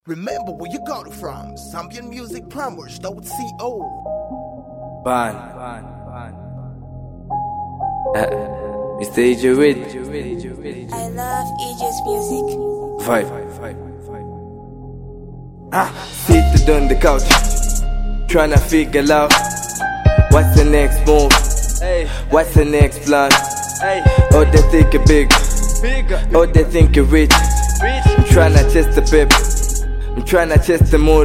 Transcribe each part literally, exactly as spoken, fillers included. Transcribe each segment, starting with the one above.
Remember where you got it from. Zambian Music Plumbers, .co. Ban. Uh, Mister E J Reid. I love E J's music. Vibe. Ah, seated on the couch, tryna figure out what's the next move, what's the next plan. Oh, they think you're big, oh, they think you're rich. I'm tryna chase the pep, I'm tryna chase the mole.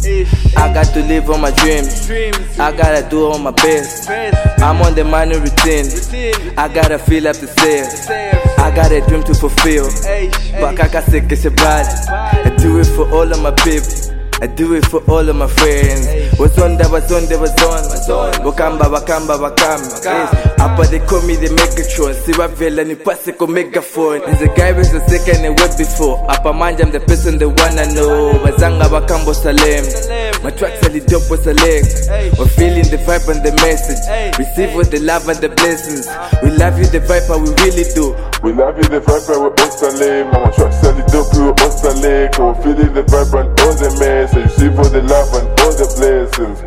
I got to live on my dreams, I gotta do all my best. I'm on the money routine, I gotta fill up the safe. I got a dream to fulfill, but I can't take it bad. I do it for all of my people, I do it for all of my friends. Was on, that was on, that was on. Wakamba, wakamba, wakamba. Apa they call me the Megatron. See what vela ni passe ko megaphone. And the guy was the second and word before. Apa manja, I'm the person they wanna know. Bazanga wakambo salem. My tracks are the dope was select. We're feeling the vibe and the message. Receive with the love and the blessings. We love you the vibe, but we really do. We love you the vibe, but we're Osale. Mama tracks are the dope, we're Osale. We're feeling the vibe and all the mess. So you see for the love and all the blessings.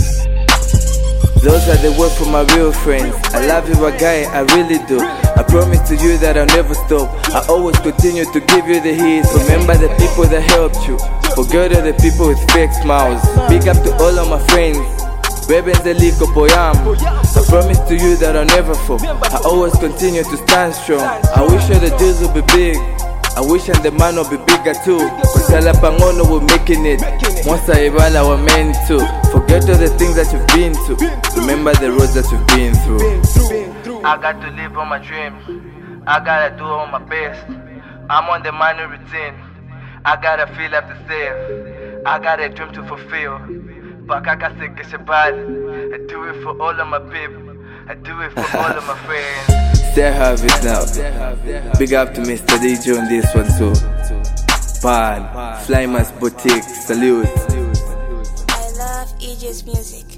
Those are the words from my real friends. I love you, a guy, I really do. I promise to you that I'll never stop. I always continue to give you the hits. Remember the people that helped you. Forget all the people with fake smiles. Big up to all of my friends. Bebenzeliko poyam. I promise to you that I'll never fall. I always continue to stand strong. I wish all the deals will be big. I wish and the man will be bigger too. Cause Alapangono we're making it. Once I Ibala we're meant to. Forget all the things that you've been to. Remember the roads that you've been through. I got to live on my dreams, I gotta do all my best. I'm on the money routine, I gotta fill up the safe. I got a dream to fulfill, but I can't take it bad. I do it for all of my people, I do it for all of my friends. Still have it now. Big up to Mister D J on this one too. Pan, Flymas Boutique, salute. I love E J's music.